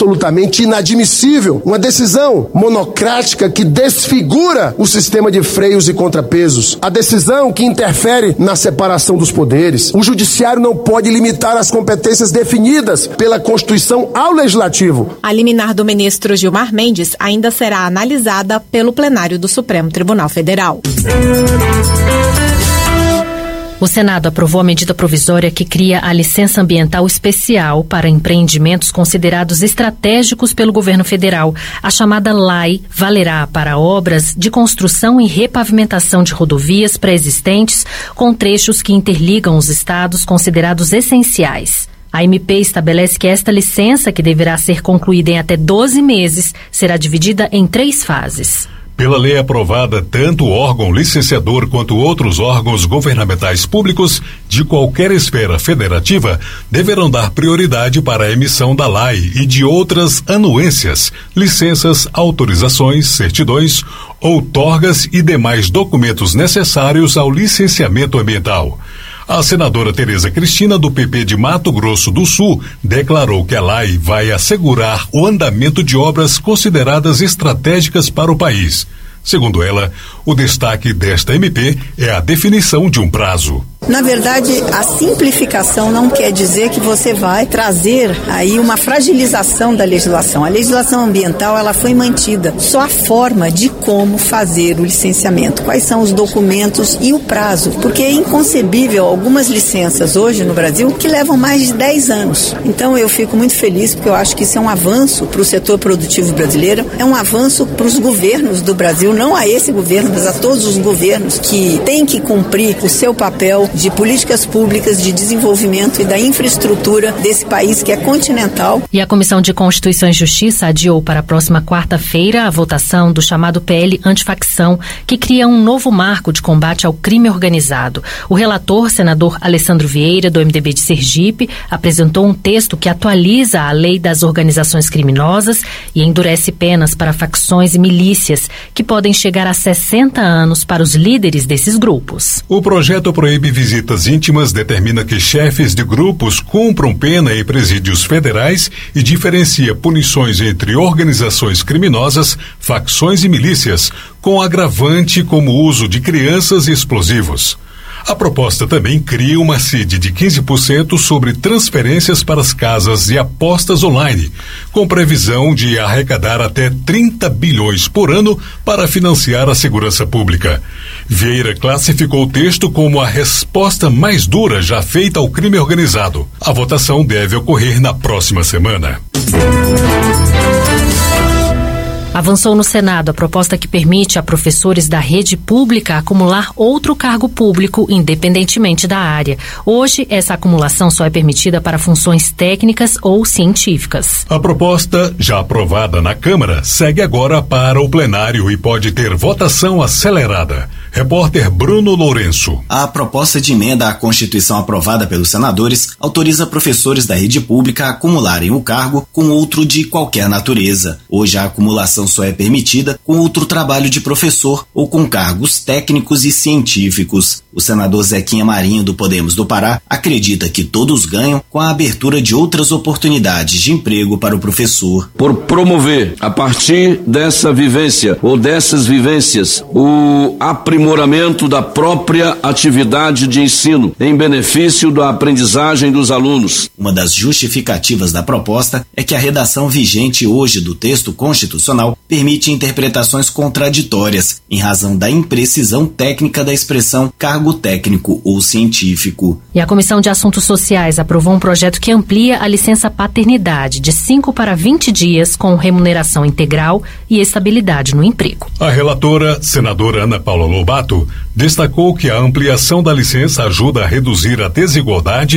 absolutamente inadmissível. Uma decisão monocrática que desfigura o sistema de freios e contrapesos. A decisão que interfere na separação dos poderes. O judiciário não pode limitar as competências definidas pela Constituição ao Legislativo. A liminar do ministro Gilmar Mendes ainda será analisada pelo plenário do Supremo Tribunal Federal. O Senado aprovou a medida provisória que cria a licença ambiental especial para empreendimentos considerados estratégicos pelo governo federal. A chamada LAI valerá para obras de construção e repavimentação de rodovias pré-existentes com trechos que interligam os estados considerados essenciais. A MP estabelece que esta licença, que deverá ser concluída em até 12 meses, será dividida em 3 fases. Pela lei aprovada, tanto o órgão licenciador quanto outros órgãos governamentais públicos de qualquer esfera federativa deverão dar prioridade para a emissão da LAI e de outras anuências, licenças, autorizações, certidões, outorgas e demais documentos necessários ao licenciamento ambiental. A senadora Tereza Cristina, do PP de Mato Grosso do Sul, declarou que a LAI vai assegurar o andamento de obras consideradas estratégicas para o país. Segundo ela, o destaque desta MP é a definição de um prazo. Na verdade, a simplificação não quer dizer que você vai trazer aí uma fragilização da legislação. A legislação ambiental, ela foi mantida. Só a forma de como fazer o licenciamento, quais são os documentos e o prazo. Porque é inconcebível algumas licenças hoje no Brasil que levam mais de 10 anos. Então eu fico muito feliz porque eu acho que isso é um avanço para o setor produtivo brasileiro, é um avanço para os governos do Brasil, não a esse governo, mas a todos os governos que têm que cumprir o seu papel de políticas públicas de desenvolvimento e da infraestrutura desse país que é continental. E a Comissão de Constituição e Justiça adiou para a próxima quarta-feira a votação do chamado PL Antifacção, que cria um novo marco de combate ao crime organizado. O relator, senador Alessandro Vieira, do MDB de Sergipe, apresentou um texto que atualiza a lei das organizações criminosas e endurece penas para facções e milícias, que podem chegar a 60 anos para os líderes desses grupos. O projeto proíbe visitas íntimas, determina que chefes de grupos cumpram pena em presídios federais e diferencia punições entre organizações criminosas, facções e milícias, com agravante como o uso de crianças e explosivos. A proposta também cria uma CID de 15% sobre transferências para as casas de apostas online, com previsão de arrecadar até 30 bilhões por ano para financiar a segurança pública. Vieira classificou o texto como a resposta mais dura já feita ao crime organizado. A votação deve ocorrer na próxima semana. Avançou no Senado a proposta que permite a professores da rede pública acumular outro cargo público, independentemente da área. Hoje, essa acumulação só é permitida para funções técnicas ou científicas. A proposta, já aprovada na Câmara, segue agora para o plenário e pode ter votação acelerada. Repórter Bruno Lourenço. A proposta de emenda à Constituição aprovada pelos senadores autoriza professores da rede pública a acumularem o cargo com outro de qualquer natureza. Hoje a acumulação só é permitida com outro trabalho de professor ou com cargos técnicos e científicos. O senador Zequinha Marinho, do Podemos do Pará, acredita que todos ganham com a abertura de outras oportunidades de emprego para o professor. Por promover, a partir dessa vivência ou dessas vivências, o aprimoramento da própria atividade de ensino em benefício da aprendizagem dos alunos. Uma das justificativas da proposta é que a redação vigente hoje do texto constitucional permite interpretações contraditórias em razão da imprecisão técnica da expressão cargo técnico ou científico. E a Comissão de Assuntos Sociais aprovou um projeto que amplia a licença paternidade de 5 para 20 dias com remuneração integral e estabilidade no emprego. A relatora, senadora Ana Paula Lobato, destacou que a ampliação da licença ajuda a reduzir a desigualdade